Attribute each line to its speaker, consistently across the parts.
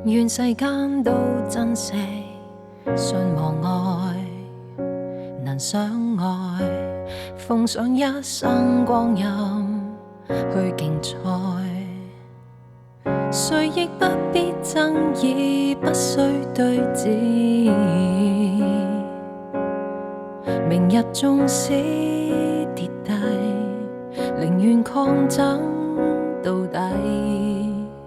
Speaker 1: 願世間都珍惜信望愛，能相愛，奉上一生光陰去競賽。誰亦不必爭議，不需對峙。明日縱使跌低，寧願抗爭到底。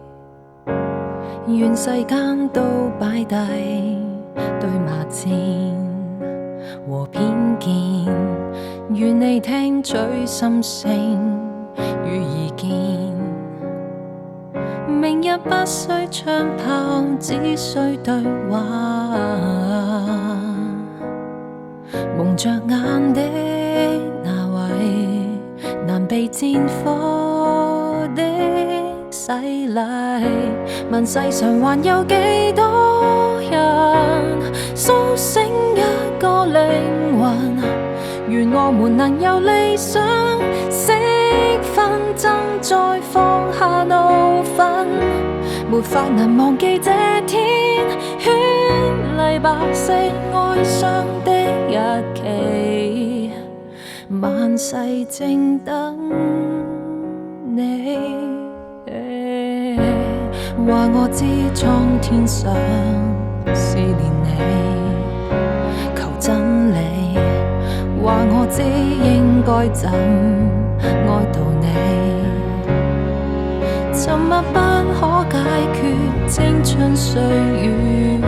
Speaker 1: 願世間都擺低對罵戰和偏見，願你聽取心聲與意見。明日不需槍炮，只需對話。蒙着眼的那位，難被戰火的洗禮。問世上還有幾多人甦醒一個靈魂？願我們能由理想識紛爭，再放下怒憤。沒法能忘記這天，絢麗白色哀傷的日期，萬世正等你。話我知蒼天上試煉你，求真理。話我知應該怎愛悼你。沉默不可解決青春歲月，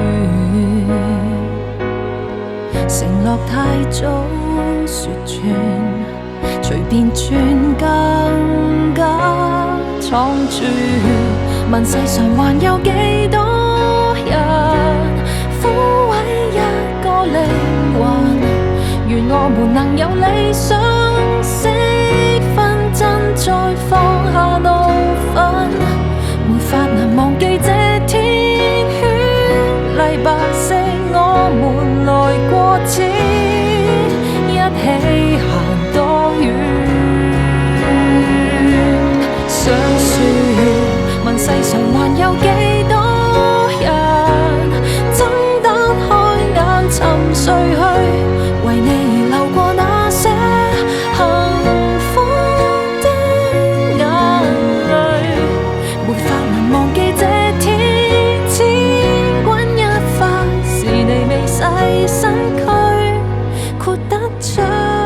Speaker 1: 承諾太早說穿，隨便轉更加倉促。問世上還有幾多人撫慰一個靈魂？願我們能有理想識紛爭，再放下怒憤。沒法能忘記這天，絢麗白色我們來過此，一起行多遠？想說問世上還有幾多人睜得開眼沉睡去，為你而流過那些幸福的眼淚。沒法能忘記這天，千鈞一髮是你微細身軀豁得出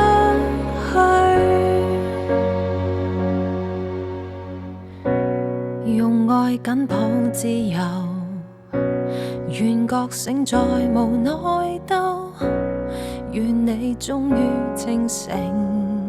Speaker 1: 去，用愛緊抱自由，願覺醒再無內鬥，願你終於清醒。